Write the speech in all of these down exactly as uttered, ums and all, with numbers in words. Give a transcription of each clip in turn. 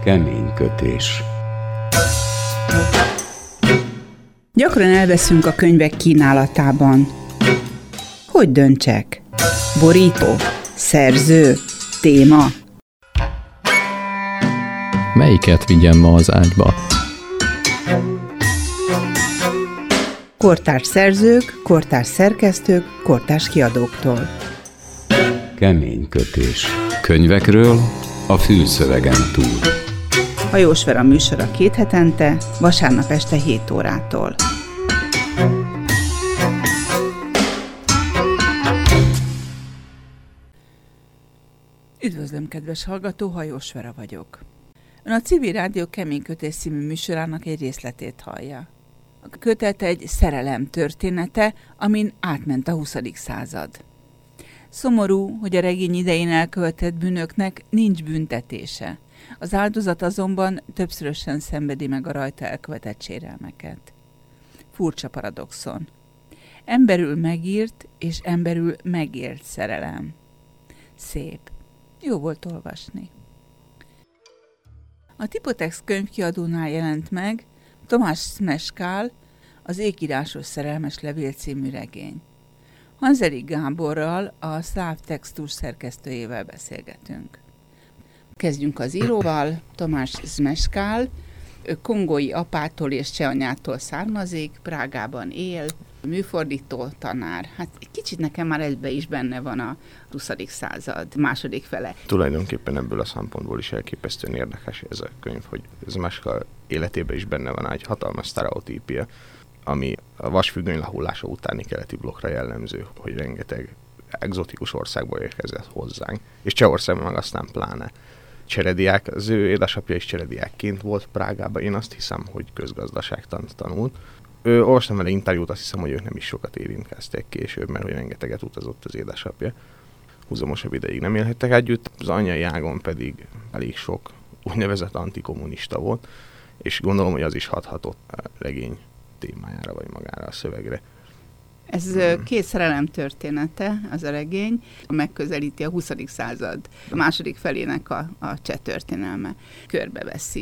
Kemény kötés. Gyakran elveszünk a könyvek kínálatában. Hogy döntsek? Borító? Szerző? Téma? Melyiket vigyem ma az ágyba? Kortárs szerzők, kortárs szerkesztők, kortárs kiadóktól. Kemény kötés. Könyvekről a fülszövegen túl. Hajós Vera műsora két hetente, vasárnap este hét órától. Üdvözlöm, kedves hallgató, Hajós Vera vagyok. Ön a Civil Rádió Kemény kötés című műsorának egy részletét hallja. A kötet egy szerelem története, amin átment a huszadik század. Szomorú, hogy a regény idején elkövetett bűnöknek nincs büntetése. Az áldozat azonban többszörösen szenvedi meg a rajta elkövetett sérelmeket. Furcsa paradoxon. Emberül megírt és emberül megélt szerelem. Szép. Jó volt olvasni. A Tipotex könyvkiadónál jelent meg Tomás Smeskál az Ékírásos szerelmes levél című regény. Hanzelik Gáborral, a Szláv Textus szerkesztőjével beszélgetünk. Kezdjünk az íróval. Tomás Smeskál, ő kongói apától és csehanyától származik, Prágában él, műfordító, tanár. Hát egy kicsit nekem már egybe is benne van a huszadik század második fele. Tulajdonképpen ebből a szempontból is elképesztően érdekes ez a könyv, hogy Smeskál életében is benne van egy hatalmas sztereotípia, ami a vasfüggöny lehullása utáni keleti blokkra jellemző, hogy rengeteg egzotikus országból érkezett hozzánk, és Csehországban meg aztán pláne. Cserediák, az ő édesapja is cserediákként volt Prágában, én azt hiszem, hogy közgazdaságtant tanult. Ő olvastam vele interjút, azt hiszem, hogy ők nem is sokat érintkeztek később, mert hogy rengeteget utazott az édesapja. Húzamosabb ideig nem élhettek együtt, az anyai ágon pedig elég sok úgynevezett antikommunista volt, és gondolom, hogy az is hathatott a regény témájára, vagy magára a szövegre. Ez hmm. két szerelem története, az a regény, megközelíti a huszadik század a második felének a, a cseh történelme. Körbeveszi.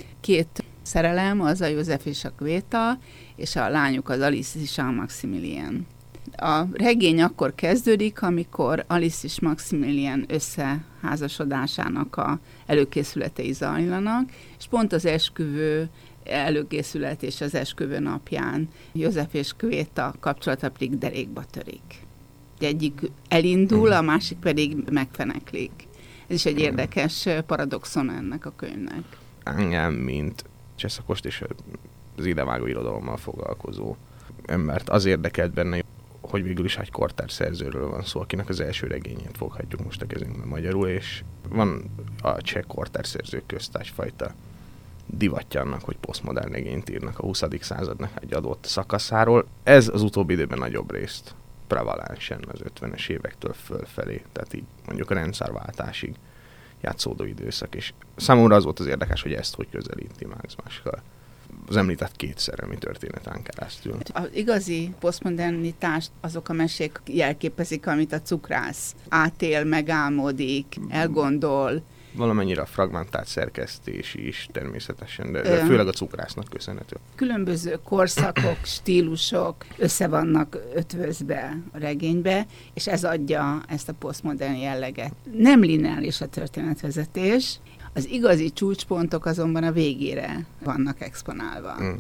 Két szerelem, az a József és a Kvéta, és a lányuk az Alice és a Maximilien. A regény akkor kezdődik, amikor Alice és Maximilien összeházasodásának a előkészületei zajlanak, és pont az esküvő előkészület és az esküvő napján József és Kvéta kapcsolata pedig derékba törik. Egyik elindul, a másik pedig megfeneklik. Ez is egy érdekes paradoxon ennek a könyvnek. Engem, mint csehszakost és az idevágó irodalommal foglalkozó embert az érdekelt benne, hogy végül is egy kortárs szerzőről van szó, akinek az első regényét foghatjuk most a kezünkben magyarul, és van a cseh kortárs szerzők közt egyfajta divatja annak, hogy posztmodern regényt írnak a huszadik századnak egy adott szakaszáról. Ez az utóbbi időben nagyobb részt prevalánsen az ötvenes évektől fölfelé, tehát így mondjuk a rendszerváltásig játszódó időszak, és számomra az volt az érdekes, hogy ezt hogy közelíti Max Smeskál az említett két szerelmi történeten keresztül. Az igazi posztmodernitást azok a mesék jelképezik, amit a cukrász átél, megálmodik, elgondol. Valamennyire a fragmentált szerkesztés is természetesen, de, de főleg a cukrásznak köszönhető. Különböző korszakok, stílusok össze vannak ötvözve a regénybe, és ez adja ezt a posztmodern jelleget. Nem lineáris a történetvezetés, az igazi csúcspontok azonban a végére vannak exponálva. Mm.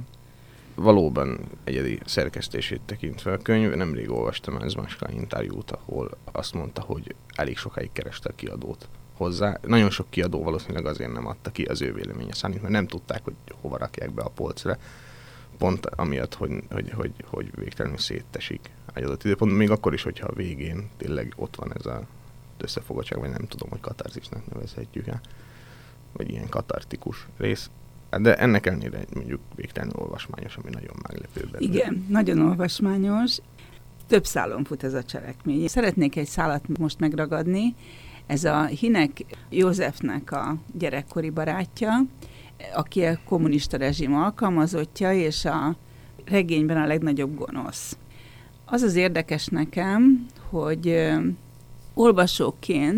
Valóban egyedi szerkesztését tekintve a könyv, nemrég olvastam az Smeskál interjút, ahol azt mondta, hogy elég sokáig kereste a kiadót hozzá. Nagyon sok kiadó valószínűleg azért nem adta ki az ő véleménye szerint, mert nem tudták, hogy hova rakják be a polcra. Pont amiatt, hogy, hogy, hogy, hogy végtelenül széttesik egy adott időpont, még akkor is, hogyha a végén tényleg ott van ez a összefogottság, vagy nem tudom, hogy katarzisnak nevezhetjük el, vagy ilyen katartikus rész. De ennek ellenére mondjuk végtelenül olvasmányos, ami nagyon meglepő benne. Igen, nagyon olvasmányos. Több szálon fut ez a cselekmény. Szeretnék egy szálat most megragadni. Ez a Hinek Józsefnek a gyerekkori barátja, aki a kommunista rezsim alkalmazottja, és a regényben a legnagyobb gonosz. Az az érdekes nekem, hogy olvasóként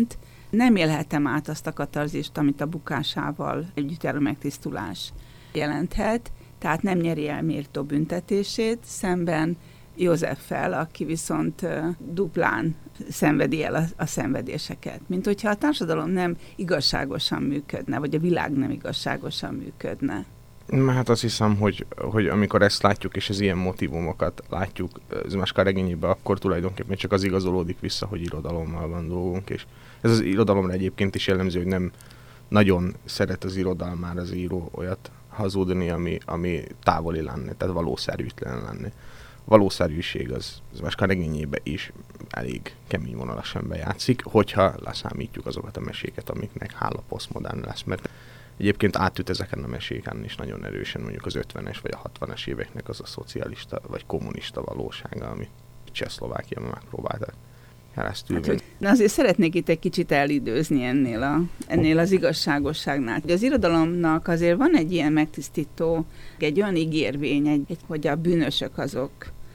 nem élhetem át azt a katarzist, amit a bukásával együtt járó megtisztulás jelenthet, tehát nem nyeri el méltó büntetését, szemben Józseffel, aki viszont duplán szenvedi el a, a szenvedéseket. Mint hogyha a társadalom nem igazságosan működne, vagy a világ nem igazságosan működne. Hát azt hiszem, hogy, hogy amikor ezt látjuk, és az ilyen motivumokat látjuk Zmeskal regényében, akkor tulajdonképpen csak az igazolódik vissza, hogy irodalommal van dolgunk, és ez az irodalomra egyébként is jellemző, hogy nem nagyon szeret az irodalmára az író olyat hazudni, ami, ami távoli lenne, tehát valószerűtlen lenne. A valószerűség az Zmeskal regényében is elég kemény vonalasan bejátszik, hogyha leszámítjuk azokat a meséket, amiknek hála posztmodern lesz, mert egyébként átüt ezeken a meséken is nagyon erősen mondjuk az ötvenes vagy a hatvanas éveknek az a szocialista vagy kommunista valósága, amit Csehszlovákiában megpróbáltak keresztül. Hát, de azért szeretnék itt egy kicsit elidőzni ennél, a, ennél az igazságosságnál. Az irodalomnak azért van egy ilyen megtisztító, egy olyan ígérvény, egy, egy, hogy a bűnösök azok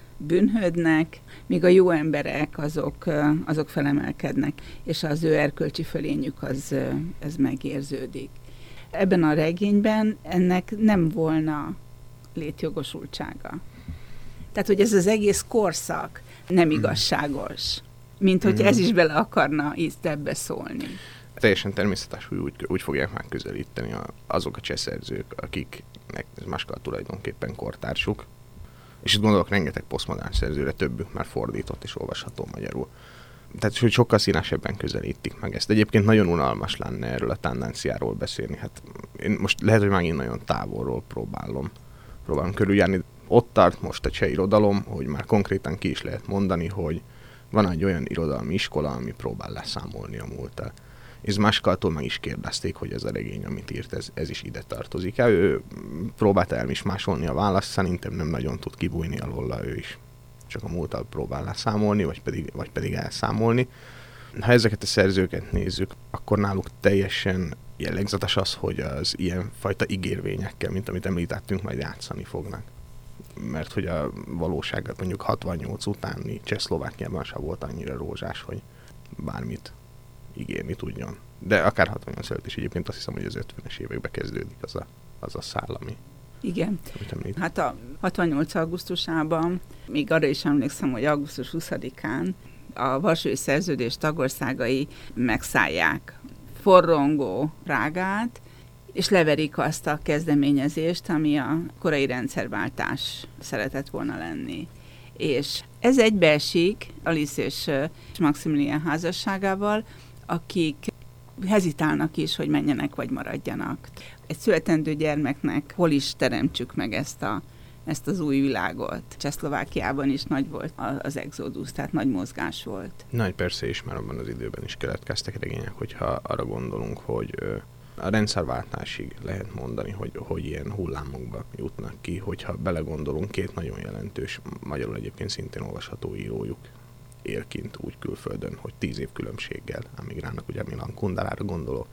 bűnhődnek, míg a jó emberek azok, azok felemelkednek, és az ő erkölcsi fölényük az, ez megérződik. Ebben a regényben ennek nem volna létjogosultsága. Tehát, hogy ez az egész korszak nem igazságos, mint hogy ez is bele akarna itt ebbe szólni. Teljesen természetes, hogy úgy, úgy fogják megközelíteni a, azok a csehszerzők, akiknek Zmeskal tulajdonképpen kortársuk, és itt gondolok rengeteg posztmodern szerzőre, többük már fordított és olvasható magyarul. Tehát, hogy sokkal színesebben közelítik meg ezt. Egyébként nagyon unalmas lenne erről a tendenciáról beszélni. Hát én most lehet, hogy megint nagyon távolról próbálom, próbálom körüljárni. Ott tart most a cseh irodalom, hogy már konkrétan ki is lehet mondani, hogy van egy olyan irodalmi iskola, ami próbál leszámolni a múlttal. És Zmeskaltól meg is kérdezték, hogy ez a regény, amit írt, ez, ez is ide tartozik. Ő próbálta elmismásolni a választ, szerintem nem nagyon tud kibújni alóla ő is. Csak a múlttal próbál leszámolni, vagy pedig, vagy pedig elszámolni. Ha ezeket a szerzőket nézzük, akkor náluk teljesen jellegzetes az, hogy az ilyen fajta ígérvényekkel, mint amit említettünk, majd játszani fognak. Mert hogy a valóság mondjuk hatvannyolc utáni Csehszlovákiában sem volt annyira rózsás, hogy bármit ígérni tudjon. De akár hatvannyolc előtt is egyébként azt hiszem, hogy az ötvenes években kezdődik az a, az a szál, ami... Igen. Hát a hatvannyolc augusztusában, még arra is emlékszem, hogy augusztus huszadikán a Varsói Szerződés tagországai megszállják forrongó Prágát, és leverik azt a kezdeményezést, ami a korai rendszerváltás szeretett volna lenni. És ez egybeesik Alice és Maximilian házasságával, akik hezitálnak is, hogy menjenek vagy maradjanak. Egy születendő gyermeknek hol is teremtsük meg ezt, a, ezt az új világot. Csehszlovákiában is nagy volt az exodus, tehát nagy mozgás volt. Nagy persze is, már abban az időben is keletkeztek regények, hogyha arra gondolunk, hogy a rendszerváltásig lehet mondani, hogy, hogy ilyen hullámokba jutnak ki, hogyha belegondolunk, két nagyon jelentős, magyarul egyébként szintén olvasható írójuk él kint úgy külföldön, hogy tíz év különbséggel emigrálnak, ugye Milan Kunderára gondolok,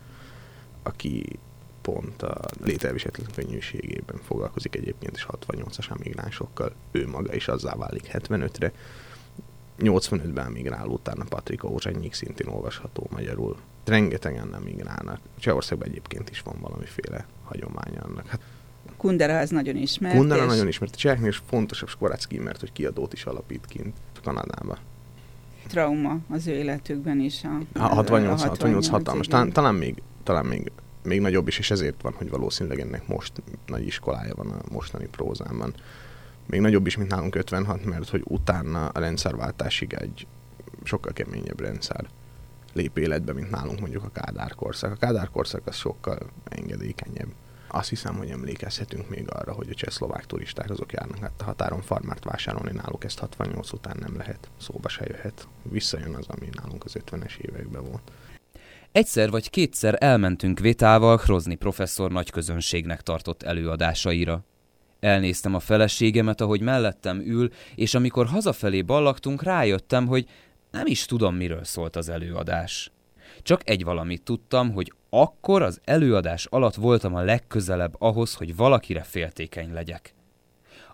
aki pont a lételviselhetetlen könnyűségében foglalkozik egyébként, és hatvannyolcas emigránsokkal, ő maga is azzá válik hetvenötre. nyolcvanötben emigrál utána Patrik Ózsanyik, szintén olvasható magyarul. Rengetegen emigrálnak. Csehországban egyébként is van valamiféle hagyománya annak. Hát, Kundera ez nagyon ismert. Kundera és... nagyon ismert. A cseheknél is fontosabb Skorácki, mert hogy kiadót is alapít kint Kanadába. Trauma az ő életükben is. A, a hatvannyolc, hatvannyolc hatalmas. Talán, talán, még, talán még, még nagyobb is, és ezért van, hogy valószínűleg ennek most nagy iskolája van a mostani prózában. Még nagyobb is, mint nálunk ötvenhat, mert hogy utána a rendszerváltásig egy sokkal keményebb rendszer lép életbe, mint nálunk mondjuk a Kádár korszak. A Kádár korszak az sokkal engedékenyebb. Azt hiszem, hogy emlékezhetünk még arra, hogy a csehszlovák turisták azok járnak át a határon farmert vásárolni, náluk ezt hatvannyolc után nem lehet, szóba se jöhet. Visszajön az, ami nálunk az ötvenes években volt. Egyszer vagy kétszer elmentünk Vétával Hrozny professzor nagyközönségnek tartott előadásaira. Elnéztem a feleségemet, ahogy mellettem ül, és amikor hazafelé ballagtunk, rájöttem, hogy nem is tudom, miről szólt az előadás. Csak egy valamit tudtam, hogy akkor az előadás alatt voltam a legközelebb ahhoz, hogy valakire féltékeny legyek.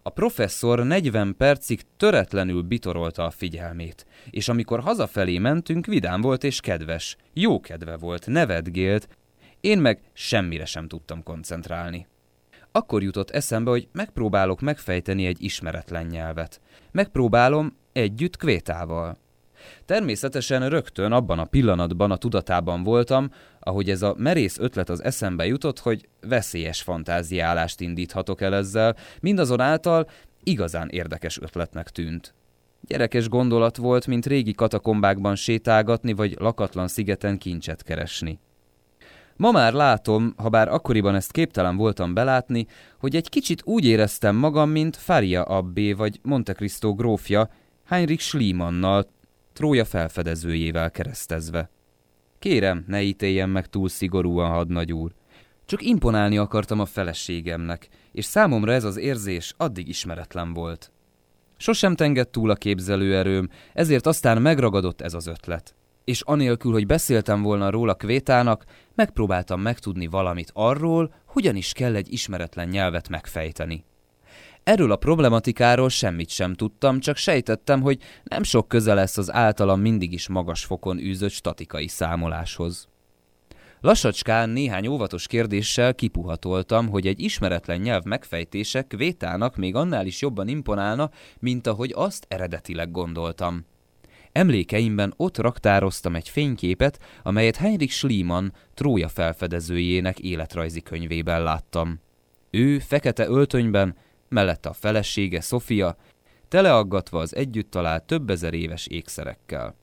A professzor negyven percig töretlenül bitorolta a figyelmét, és amikor hazafelé mentünk, vidám volt és kedves. Jó kedve volt, nevetgélt, én meg semmire sem tudtam koncentrálni. Akkor jutott eszembe, hogy megpróbálok megfejteni egy ismeretlen nyelvet. Megpróbálom együtt Kvétával. Természetesen rögtön abban a pillanatban a tudatában voltam, ahogy ez a merész ötlet az eszembe jutott, hogy veszélyes fantáziálást indíthatok el ezzel, mindazonáltal igazán érdekes ötletnek tűnt. Gyerekes gondolat volt, mint régi katakombákban sétálgatni, vagy lakatlan szigeten kincset keresni. Ma már látom, habár akkoriban ezt képtelen voltam belátni, hogy egy kicsit úgy éreztem magam, mint Faria abbé vagy Monte Cristo grófja Heinrich Schliemannal, Trója felfedezőjével keresztezve. Kérem, ne ítéljen meg túl szigorúan, hadnagy úr. Csak imponálni akartam a feleségemnek, és számomra ez az érzés addig ismeretlen volt. Sosem tengett túl a képzelőerőm, ezért aztán megragadott ez az ötlet. És anélkül, hogy beszéltem volna róla Kvétának, megpróbáltam megtudni valamit arról, hogyan is kell egy ismeretlen nyelvet megfejteni. Erről a problematikáról semmit sem tudtam, csak sejtettem, hogy nem sok köze lesz az általam mindig is magas fokon űzött statikai számoláshoz. Lassacskán néhány óvatos kérdéssel kipuhatoltam, hogy egy ismeretlen nyelv megfejtése Kvétának még annál is jobban imponálna, mint ahogy azt eredetileg gondoltam. Emlékeimben ott raktároztam egy fényképet, amelyet Heinrich Schliemann Trója felfedezőjének életrajzi könyvében láttam. Ő fekete öltönyben, mellette a felesége Sofia, teleaggatva az együtt talált több ezer éves ékszerekkel.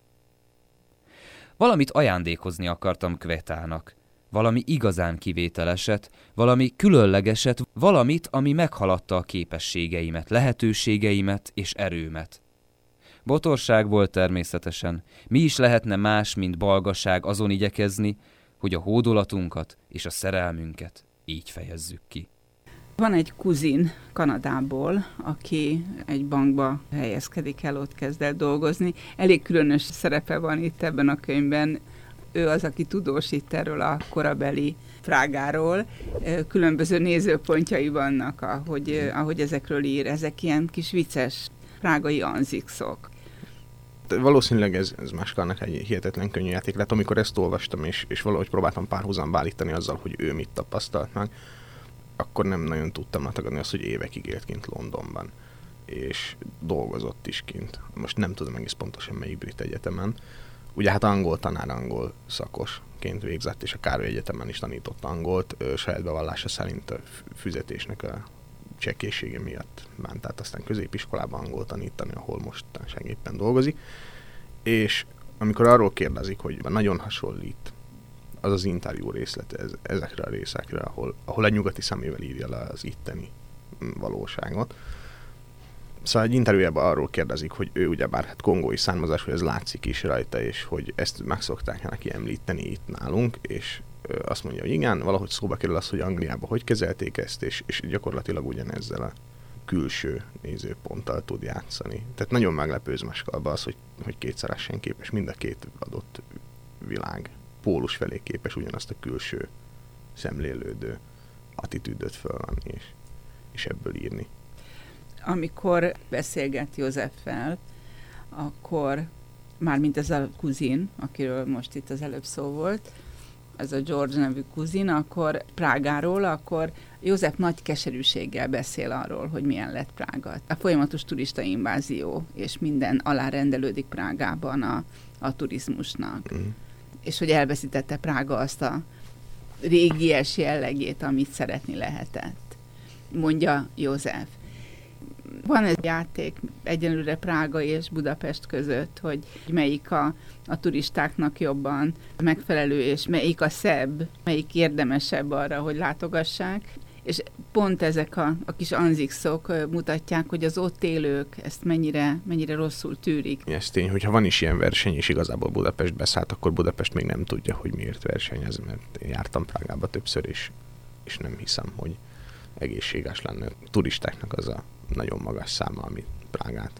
Valamit ajándékozni akartam Kvétának, valami igazán kivételeset, valami különlegeset, valamit, ami meghaladta a képességeimet, lehetőségeimet és erőmet. Botorság volt természetesen, mi is lehetne más, mint balgaság azon igyekezni, hogy a hódolatunkat és a szerelmünket így fejezzük ki. Van egy kuzin Kanadából, aki egy bankba helyezkedik el, ott kezd el dolgozni. Elég különös szerepe van itt ebben a könyvben. Ő az, aki tudósít erről a korabeli Prágáról. Különböző nézőpontjai vannak, ahogy, ahogy ezekről ír. Ezek ilyen kis vicces prágai anzikszok. Valószínűleg ez, ez Maskának egy hihetetlen könnyű játék lett, amikor ezt olvastam, és, és valahogy próbáltam párhuzamba állítani azzal, hogy ő mit tapasztalt meg, akkor nem nagyon tudtam letagadni azt, hogy évekig élt kint Londonban, és dolgozott is kint. Most nem tudom egész pontosan melyik brit egyetemen. Ugye hát angol tanár, angol szakosként végzett, és a Károly Egyetemen is tanított angolt, ő saját bevallása szerint a fizetésnek a csekkészsége miatt ment át aztán középiskolában angol tanítani, ahol most éppen dolgozik. És amikor arról kérdezik, hogy nagyon hasonlít az az interjú részlet ez, ezekre a részekre, ahol, ahol egy nyugati szemével írja le az itteni valóságot. Szóval egy interjújában arról kérdezik, hogy ő ugyebár hát kongói származású, ez látszik is rajta, és hogy ezt meg szokták neki említeni itt nálunk, és azt mondja, hogy igen, valahogy szóba kerül az, hogy Angliában hogy kezelték ezt, és, és gyakorlatilag ugyanezzel a külső nézőponttal tud játszani. Tehát nagyon meglepő Maskalba az, hogy, hogy kétszeresen képes, mind a két adott világ pólus felé képes ugyanazt a külső szemlélődő attitűdöt fölvenni, és, és ebből írni. Amikor beszélget Józseffel, akkor mármint ez a kuzin, akiről most itt az előbb szó volt, ez a George nevű kuzin, akkor Prágáról, akkor József nagy keserűséggel beszél arról, hogy milyen lett Prága. A folyamatos turista invázió, és minden alárendelődik Prágában a, a turizmusnak. Mm. És hogy elveszítette Prága azt a régies jellegét, amit szeretni lehetett. Mondja József. Van egy játék egyenlőre Prága és Budapest között, hogy melyik a, a turistáknak jobban megfelelő, és melyik a szebb, melyik érdemesebb arra, hogy látogassák. És pont ezek a, a kis anzikszok mutatják, hogy az ott élők ezt mennyire, mennyire rosszul tűrik. Ez tény, hogyha van is ilyen verseny, és igazából Budapest beszállt, akkor Budapest még nem tudja, hogy miért versenyez, mert én jártam Prágába többször is, és nem hiszem, hogy egészséges lenne. A turistáknak az a nagyon magas száma, ami Prágát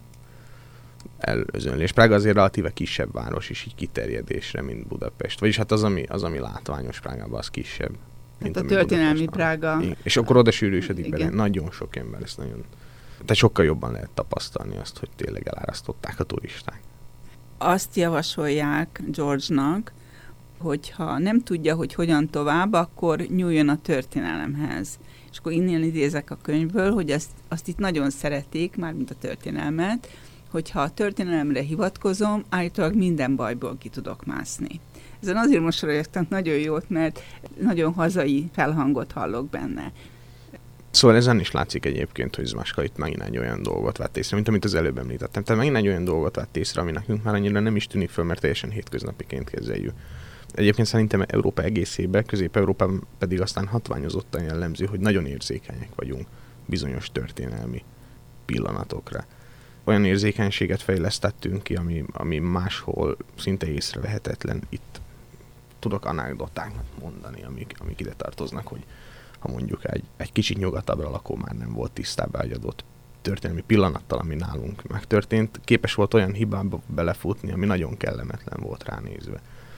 előzönli. És Prága azért relatíve kisebb város is így kiterjedésre, mint Budapest. Vagyis hát az, ami, az, ami látványos Prágában, az kisebb. Hát a történelmi Prága. Igen. És akkor oda sűrűsödik bele nagyon sok ember, ezt nagyon Tehát sokkal jobban lehet tapasztalni azt, hogy tényleg elárasztották a turisták. Azt javasolják George-nak, hogyha nem tudja, hogy hogyan tovább, akkor nyúljon a történelemhez. És akkor innen idézek a könyvből, hogy azt, azt itt nagyon szeretik, mármint a történelmet, hogyha a történelemre hivatkozom, állítólag minden bajból ki tudok mászni. Ezen azért mosolyogtam nagyon jót, mert nagyon hazai felhangot hallok benne. Szóval ezen is látszik egyébként, hogy Zmaska itt megint egy olyan dolgot vett észre, mint amit az előbb említettem. Tehát megint egy olyan dolgot vett észre, ami nekünk már annyira nem is tűnik föl, mert teljesen hétköznapiként kezeljük. Egyébként szerintem Európa egészében, Közép-Európában pedig aztán hatványozottan jellemző, hogy nagyon érzékenyek vagyunk bizonyos történelmi pillanatokra. Olyan érzékenységet fejlesztettünk ki, ami, ami máshol szinte észrevehetetlen. Itt tudok anekdotákat mondani, amik, amik ide tartoznak, hogy ha mondjuk egy, egy kicsit nyugatabbra lakó már nem volt tisztában egy adott történelmi pillanattal, ami nálunk megtörtént, képes volt olyan hibába belefutni, ami nagyon kellemetlen volt ránézve.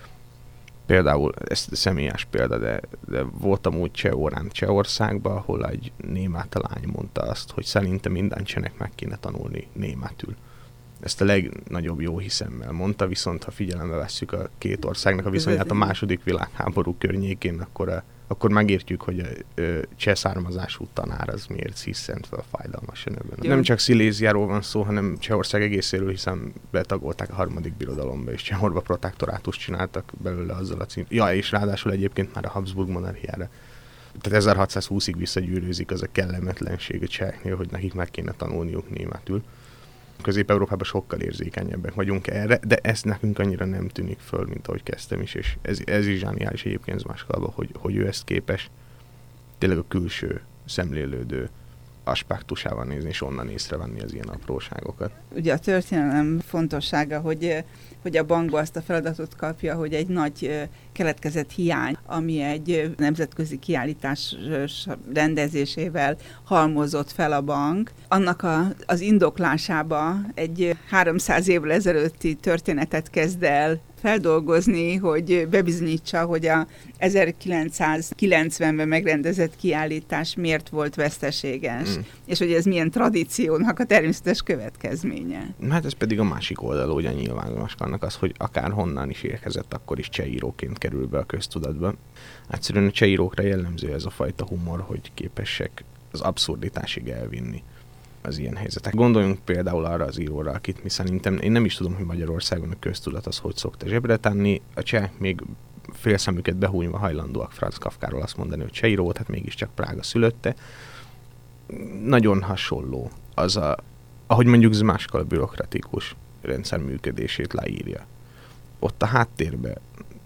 Például, ez személyes példa, de, de voltam úgy Csehórán, Csehországban, ahol egy német lány mondta azt, hogy szerintem minden csehnek meg kéne tanulni németül. Ezt a legnagyobb jó hiszemmel mondta, viszont ha figyelembe vesszük a két országnak a viszonyát a második világháború környékén, akkor, a, akkor megértjük, hogy a, a cseh származású tanár az miért sziszent fel fájdalmasan ebben. Nem csak Sziléziáról van szó, hanem Csehország egészéről, hiszen betagolták a harmadik birodalomba, és Csehorba protektorátust csináltak belőle azzal a cím. Ja, és ráadásul egyébként már a Habsburg monarchiára. Tehát ezerhatszázhúszig visszagyűrűzik az a kellemetlenség a cseheknél, hogy nekik meg kéne tanulniuk németül. Közép-Európában sokkal érzékenyebbek vagyunk erre, de ez nekünk annyira nem tűnik föl, mint ahogy kezdtem is, és ez, ez is zsániális egyébként Zmaskalba, hogy, hogy ő ezt képes tényleg a külső szemlélődő aspektusával nézni, és onnan észrevenni az ilyen apróságokat. Ugye a történelem fontossága, hogy, hogy a bankba azt a feladatot kapja, hogy egy nagy keletkezett hiány, ami egy nemzetközi kiállítás rendezésével halmozott fel a bank, annak a, az indoklásába egy háromszáz évvel ezelőtti történetet kezd el feldolgozni, hogy bebizonyítsa, hogy a ezerkilencszázkilencvenben megrendezett kiállítás miért volt veszteséges, mm. és hogy ez milyen tradíciónak a természetes következménye. Hát ez pedig a másik oldal, ugye nyilván Zmaskának az, hogy akár honnan is érkezett, akkor is csehíróként kerül be a köztudatba. Egyszerűen a csehírókra jellemző ez a fajta humor, hogy képesek az abszurditásig elvinni az ilyen helyzetek. Gondoljunk például arra az íróra, akit mi szerintem, én nem is tudom, hogy Magyarországon a köztudat az hogy szokta zsebre tenni, a csehek még félszemüket behúnyva hajlandóak Franz Kafkáról azt mondani, hogy cseh író volt, hát mégiscsak Prága szülötte. Nagyon hasonló az a, ahogy mondjuk Zmaska a bürokratikus rendszer működését leírja. Ott a háttérben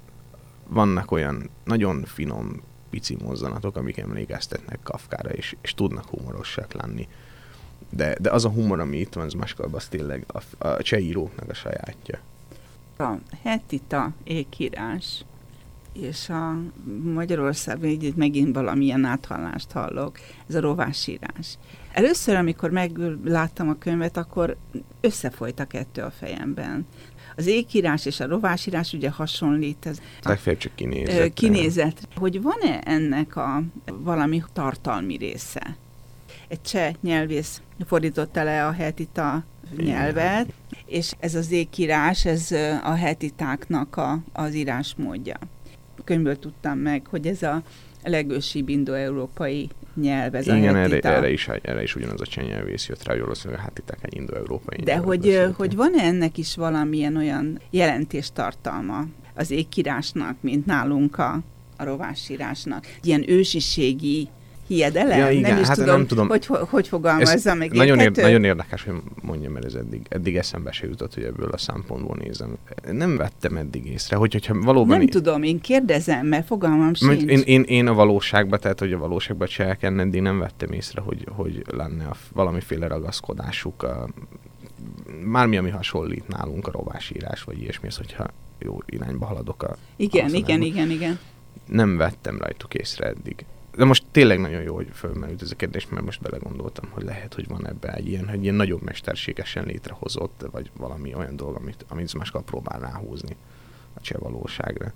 vannak olyan nagyon finom pici mozzanatok, amik emlékeztetnek Kafkára, és, és tudnak humorosak lenni. De, de az a humor, ami itt van Zmaskalban, az tényleg a, a cseh íróknak a sajátja. A hetita ékírás, és a Magyarországon így megint valamilyen áthallást hallok, ez a rovásírás. Először, amikor megláttam a könyvet, akkor összefolyt a kettő a fejemben. Az ékírás és a rovásírás ugye hasonlít. Ez legfeljebb csak kinézet. Kinézet. Hogy van-e ennek a valami tartalmi része? Egy cseh nyelvész fordította le a hetita nyelvet, és ez az ékírás, ez a hetitáknak a, az írásmódja. A könyvből tudtam meg, hogy ez a legősibb indo-európai nyelv, ez igen, a hetita. Erre, erre, is, erre is ugyanaz a cseh nyelvész jött rá, hogy valószínűleg a hetiták egy indo-európai De hogy, hogy van-e ennek is valamilyen olyan jelentéstartalma az ékírásnak, mint nálunk a, a rovásírásnak? Ilyen ősiségi hiedelem? Ja, igen, nem is hát tudom, nem tudom, hogy, hogy fogalmazza meg. Nagyon, ér, nagyon érdekes, hogy mondjam, mert ez eddig, eddig eszembe se jutott, hogy ebből a szempontból nézem. Nem vettem eddig észre, hogy, hogyha valóban... Nem í- tudom, én kérdezem, mert fogalmam sincs. Én, én, én a valóságban, tehát hogy a valóságban cseheken eddig nem vettem észre, hogy, hogy lenne a valamiféle ragaszkodásuk, a, mármi, ami hasonlít nálunk a rovásírás, vagy ilyesmi, az, hogyha jó irányba haladok a... Igen, igen, igen, igen. Nem vettem rajtuk észre eddig. De most tényleg nagyon jó, hogy fölmerült ez a kérdés, mert most belegondoltam, hogy lehet, hogy van ebben egy ilyen, hogy ilyen nagyon mesterségesen létrehozott, vagy valami olyan dolog, amit, amit Zmaska próbál ráhúzni a cseh valóságra.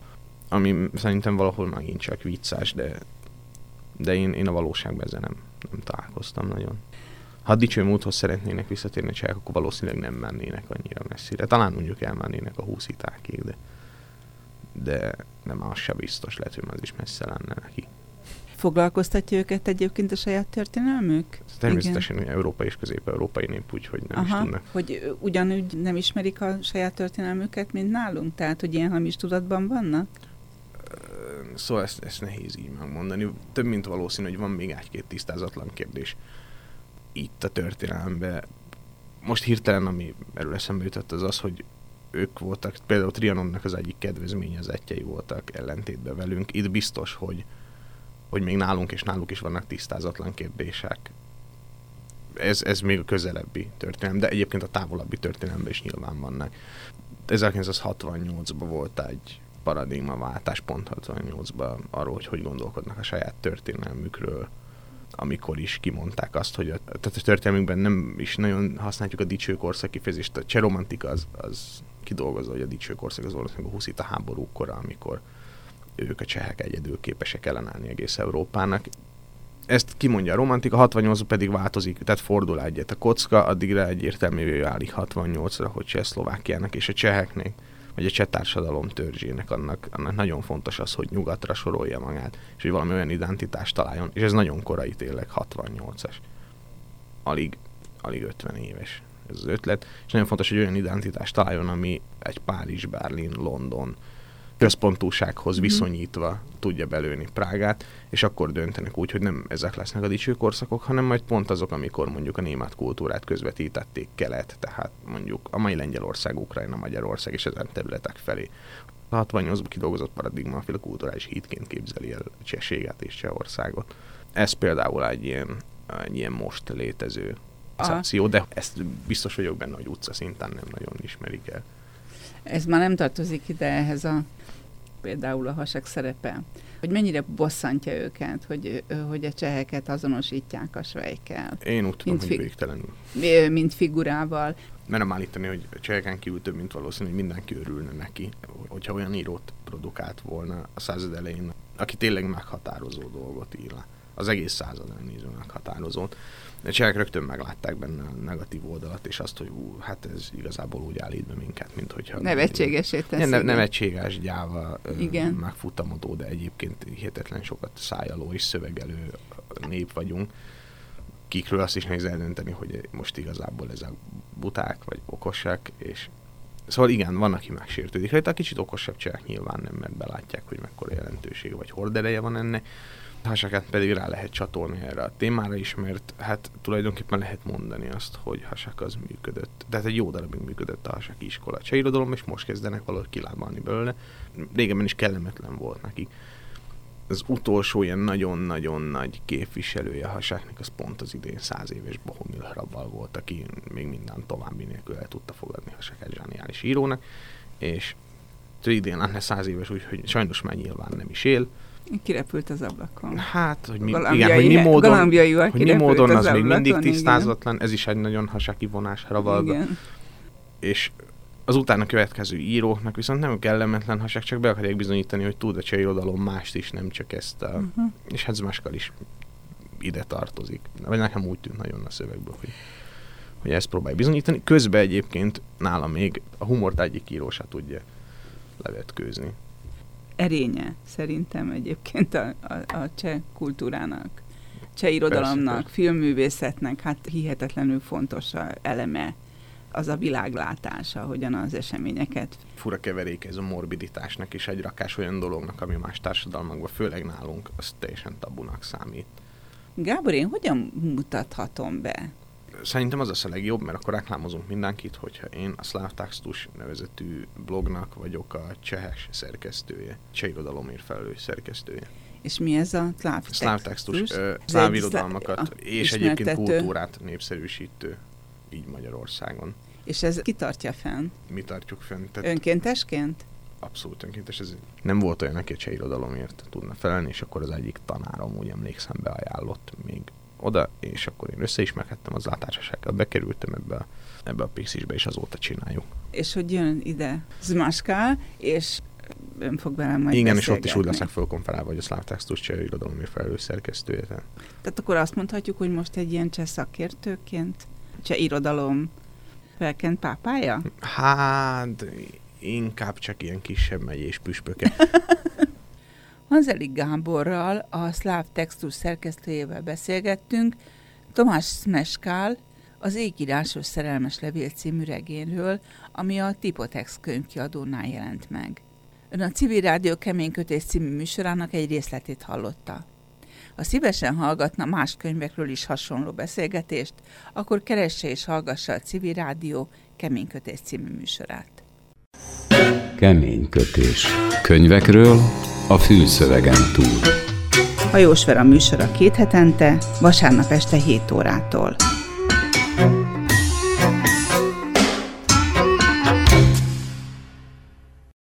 Ami szerintem valahol megint csak vicces, de, de én, én a valóságban ezzel nem, nem találkoztam nagyon. Ha a dicső múlthoz szeretnének visszatérni a csehek, akkor valószínűleg nem mennének annyira messzire. Talán mondjuk elmennének a huszitákig, de, de nem, az se biztos, lehet, hogy az is messze lenne neki. Foglalkoztatja őket egyébként a saját történelmük? Természetesen igen. Európai és közép-európai nép, úgyhogy nem Aha, is tudnak. Hogy ugyanúgy nem ismerik a saját történelmüket, mint nálunk? Tehát, hogy ilyen hamis tudatban vannak? Szóval ezt, ezt nehéz így megmondani. Több mint valószínű, hogy van még egy-két tisztázatlan kérdés itt a történelemben. Most hirtelen, ami erről eszembe jutott, az az, hogy ők voltak, például Trianonnak az egyik kedvezményezettjei voltak ellentétben velünk. Itt biztos, hogy, hogy még nálunk és náluk is vannak tisztázatlan kérdések. Ez, ez még a közelebbi történelem, de egyébként a távolabbi történelemben is nyilván vannak. ezerkilencszázhatvannyolcban volt egy paradigmaváltás, pont hatvannyolcban arról, hogy hogy gondolkodnak a saját történelmükről, amikor is kimondták azt, hogy a, tehát a történelmünkben nem is nagyon használjuk a dicső korszak kifejezést. A cseromantika az, az kidolgozza, hogy a dicső korszak az valószínűleg a huszita háborúk kora, amikor ők a csehek egyedül képesek ellenállni egész Európának. Ezt kimondja a romantika, hatvannyolcban pedig változik, tehát fordul egyet a kocka, addigra egyértelművé válik hatvannyolcra, hogy Csehszlovákiának és a cseheknek, vagy a cseh társadalom törzsének annak, annak nagyon fontos az, hogy nyugatra sorolja magát, és hogy valami olyan identitást találjon, és ez nagyon korai tényleg hatvannyolcas. Alig, alig ötven éves ez az ötlet, és nagyon fontos, hogy olyan identitást találjon, ami egy Párizs, Berlin, London központúsághoz viszonyítva tudja belőni Prágát, és akkor döntenek úgy, hogy nem ezek lesznek a dicső korszakok, hanem majd pont azok, amikor mondjuk a német kultúrát közvetítették kelet, tehát mondjuk a mai Lengyelország, Ukrajna, Magyarország és ezen területek felé. A hatvannyolcban kidolgozott paradigma a kulturális hídként képzeli el a Csehséget és Csehországot. Ez például egy ilyen, egy ilyen most létező koncepció, de ezt biztos vagyok benne, hogy utca szinten nem nagyon ismerik el. Ez már nem tartozik ide ehhez a például a hasak szerepe, hogy mennyire bosszantja őket, hogy, hogy a cseheket azonosítják a svejkkel. Én úgy tudom, mint hogy fi- végtelenül. Mint figurával. Merem állítani, hogy a cseheken kívül több, mint valószínű, hogy mindenki örülne neki, hogyha olyan írót produkált volna a század elején, aki tényleg meghatározó dolgot ír le. Az egész századra nézve meghatározót. A csehek rögtön meglátták benne a negatív oldalat, és azt, hogy ú, hát ez igazából úgy állít be minket, mint hogyha... Nevetségesé teszi. Ne, nevetséges, gyáva, igen. megfutamodó, de egyébként hihetetlen sokat szájaló és szövegelő nép vagyunk, kikről azt is nehéz eldönteni, hogy most igazából ezek buták, vagy okosak, és szóval igen, van, aki megsértődik. Hát a kicsit okosabb csehek nyilván nem, mert belátják, hogy mekkora jelentősége, vagy hordereje van ennek. Hasakát pedig rá lehet csatolni erre a témára is, mert hát tulajdonképpen lehet mondani azt, hogy hasak az működött. Tehát egy jó darabig működött a hasaki iskola. A cseh irodalom, és most kezdenek valahogy kilábalni belőle. Régebben is kellemetlen volt nekik. Az utolsó ilyen nagyon-nagyon nagy képviselője a hasáknak, az pont az idén száz éves Bohumil Hrabal volt, aki még minden további nélkül el tudta fogadni Hasak egy zseniális írónak, és idén lenne száz éves, úgyhogy sajnos már nyilván nem is él. Kirepült az ablakon. Hát, hogy mi, igen, hogy mi módon, hogy mi módon az, az még mindig tisztázatlan, igen. Ez is egy nagyon hasaki vonás Hrabalba. És az utána következő íróknak viszont nem kellemetlen hasak, csak be akarják bizonyítani, hogy tud a cseh irodalom mást is, nem csak ezt a... Uh-huh. És hát Zmeskal is ide tartozik. Vagy nekem úgy tűnt nagyon a szövegből, hogy, hogy ezt próbálja bizonyítani. Közben egyébként nála még a humort egyik író se tudja levetkőzni. Erénye szerintem egyébként a, a, a cseh kultúrának, cseh irodalomnak, persze, filmművészetnek, hát hihetetlenül fontos eleme az a világlátása, hogyan az eseményeket. Fura keverék ez a morbiditásnak és egy rakás olyan dolognak, ami más társadalmakban, főleg nálunk, az teljesen tabunak számít. Gábor, én hogyan mutathatom be? Szerintem az az a legjobb, mert akkor reklámozunk mindenkit, hogyha én a Szlávtextus nevezetű blognak vagyok a csehes szerkesztője, cseh irodalomért felelős szerkesztője. És mi ez a Szlávtextus? Szlávtextus, szláv irodalmakat és egyébként kultúrát népszerűsítő, így Magyarországon. És ez ki tartja fenn? Mi tartjuk fenn. Tehát önkéntesként? Abszolút önkéntes. Ez nem volt olyan, aki a cseh irodalomért tudna felelni, és akkor az egyik tanárom, úgy emlékszem, beajánlott még oda, és akkor én összeismerkedtem az Látársasággal, bekerültem ebbe a, ebbe a Pixisbe, és azóta csináljuk. És hogy jön ide Zmaska, és ön fog velem majd Igen, és beszélgetni. ott is úgy leszek fölkonferálva, hogy a szláv textus cseh irodalomért felelős szerkesztője. Tehát akkor azt mondhatjuk, hogy most egy ilyen cseh szakértőként, cseh irodalom felkent pápája? Hát, inkább csak ilyen kisebb megyés püspöke. Hanzelik Gáborral, a szláv textus szerkesztőjével beszélgettünk Tomás Smeskál az Égírásos szerelmes levél című regényről, ami a Typotext könyvkiadónál jelent meg. Ön a Civil Rádió Keménykötés című műsorának egy részletét hallotta. Ha szívesen hallgatna más könyvekről is hasonló beszélgetést, akkor keresse és hallgassa a Civil Rádió Keménykötés című műsorát. Keménykötés. Könyvekről a fülszövegen túl. Hajós Vera műsora két hetente, vasárnap este hét órától.